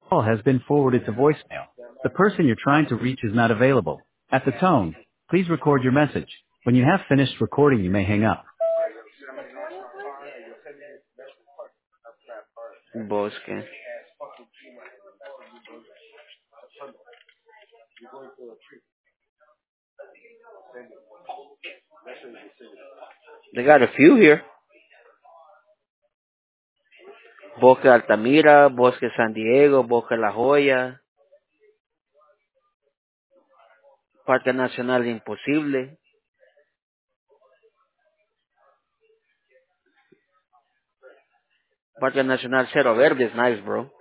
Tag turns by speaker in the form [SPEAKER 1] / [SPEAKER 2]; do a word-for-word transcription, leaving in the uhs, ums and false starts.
[SPEAKER 1] call has been forwarded to voicemail. The person you're trying to reach is not available. At the tone, please record your message. When you have finished recording, you may hang up.
[SPEAKER 2] Bosque. They got a few here. Bosque Altamira, Bosque San Diego, Bosque La Joya, Parque Nacional Imposible, Parque Nacional Cerro Verde is nice, bro.